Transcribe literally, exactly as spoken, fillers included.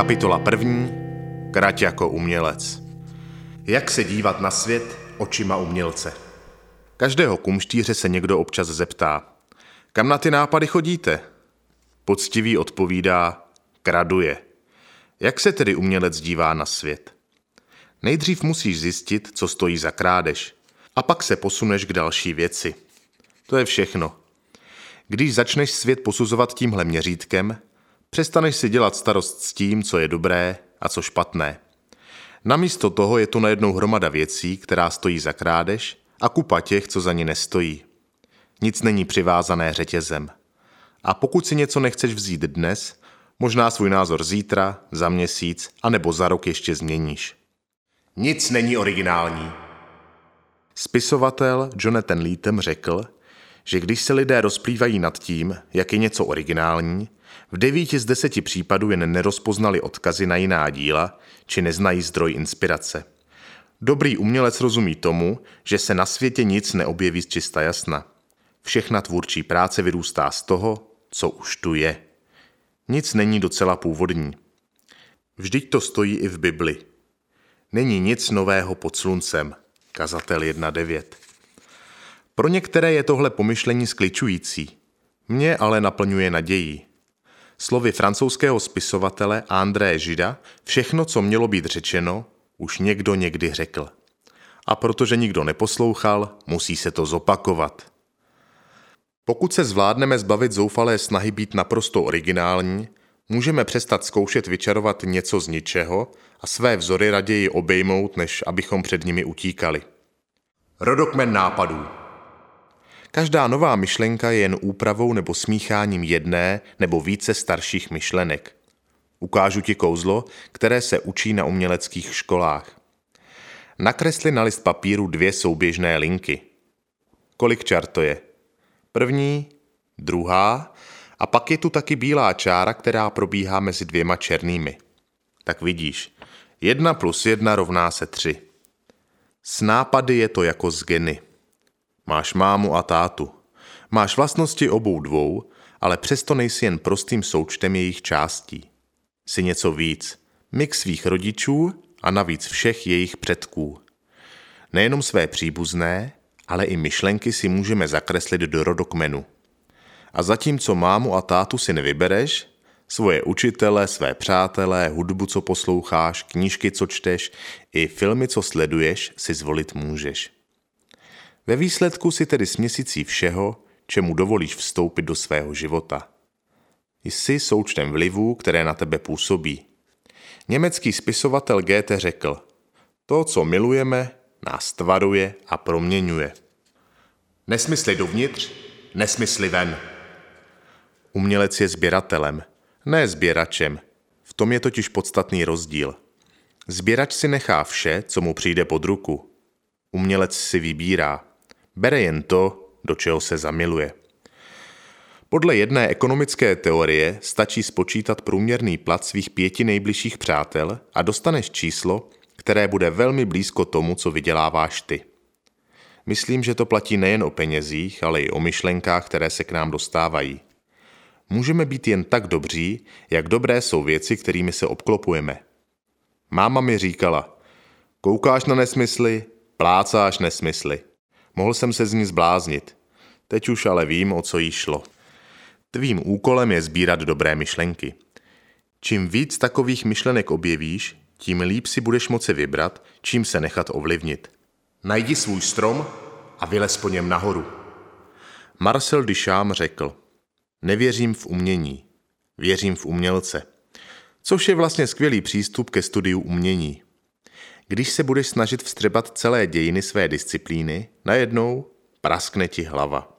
Kapitola první. Krať jako umělec. Jak se dívat na svět očima umělce? Každého kumštíře se někdo občas zeptá: kam na ty nápady chodíte? Poctivý odpovídá: kraduje. Jak se tedy umělec dívá na svět? Nejdřív musíš zjistit, co stojí za krádež, a pak se posuneš k další věci. To je všechno. Když začneš svět posuzovat tímhle měřítkem, přestaneš si dělat starost s tím, co je dobré a co špatné. Namísto toho je tu najednou hromada věcí, která stojí za krádež, a kupa těch, co za ní nestojí. Nic není přivázané řetězem. A pokud si něco nechceš vzít dnes, možná svůj názor zítra, za měsíc, anebo za rok ještě změníš. Nic není originální. Spisovatel Jonathan Lethem řekl, že když se lidé rozplývají nad tím, jak je něco originální, v devíti z deseti případů jen nerozpoznali odkazy na jiná díla, či neznají zdroj inspirace. Dobrý umělec rozumí tomu, že se na světě nic neobjeví z čista jasna. Všechna tvůrčí práce vyrůstá z toho, co už tu je. Nic není docela původní. Vždyť to stojí i v Bibli. Není nic nového pod sluncem. Kazatel jedna devět. Pro některé je tohle pomyšlení skličující. Mě ale naplňuje nadějí. Slovy francouzského spisovatele André Gida, všechno, co mělo být řečeno, už někdo někdy řekl. A protože nikdo neposlouchal, musí se to zopakovat. Pokud se zvládneme zbavit zoufalé snahy být naprosto originální, můžeme přestat zkoušet vyčarovat něco z ničeho a své vzory raději obejmout, než abychom před nimi utíkali. Rodokmen nápadů. Každá nová myšlenka je jen úpravou nebo smícháním jedné nebo více starších myšlenek. Ukážu ti kouzlo, které se učí na uměleckých školách. Nakresli na list papíru dvě souběžné linky. Kolik čar to je? První, druhá a pak je tu taky bílá čára, která probíhá mezi dvěma černými. Tak vidíš, jedna plus jedna rovná se tři. S nápady je to jako s geny. Máš mámu a tátu. Máš vlastnosti obou dvou, ale přesto nejsi jen prostým součtem jejich částí. Jsi něco víc, mix svých rodičů a navíc všech jejich předků. Nejenom své příbuzné, ale i myšlenky si můžeme zakreslit do rodokmenu. A zatímco mámu a tátu si nevybereš, svoje učitele, své přátelé, hudbu, co posloucháš, knížky, co čteš, i filmy, co sleduješ, si zvolit můžeš. Ve výsledku si tedy směsicí všeho, čemu dovolíš vstoupit do svého života. Jsi součtem vlivů, které na tebe působí. Německý spisovatel Goethe řekl: to, co milujeme, nás tvaruje a proměňuje. Nesmysly dovnitř, nesmysly ven. Umělec je sběratelem, ne sběračem. V tom je totiž podstatný rozdíl. Sběrač si nechá vše, co mu přijde pod ruku. Umělec si vybírá. Bere jen to, do čeho se zamiluje. Podle jedné ekonomické teorie stačí spočítat průměrný plat svých pěti nejbližších přátel a dostaneš číslo, které bude velmi blízko tomu, co vyděláváš ty. Myslím, že to platí nejen o penězích, ale i o myšlenkách, které se k nám dostávají. Můžeme být jen tak dobří, jak dobré jsou věci, kterými se obklopujeme. Máma mi říkala: koukáš na nesmysly, plácáš nesmysly. Mohl jsem se z ní zbláznit. Teď už ale vím, o co jí šlo. Tvým úkolem je sbírat dobré myšlenky. Čím víc takových myšlenek objevíš, tím líp si budeš moci vybrat, čím se nechat ovlivnit. Najdi svůj strom a vylez po něm nahoru. Marcel Duchamp řekl: nevěřím v umění, věřím v umělce. Což je vlastně skvělý přístup ke studiu umění. Když se budeš snažit vstřebat celé dějiny své disciplíny, najednou praskne ti hlava.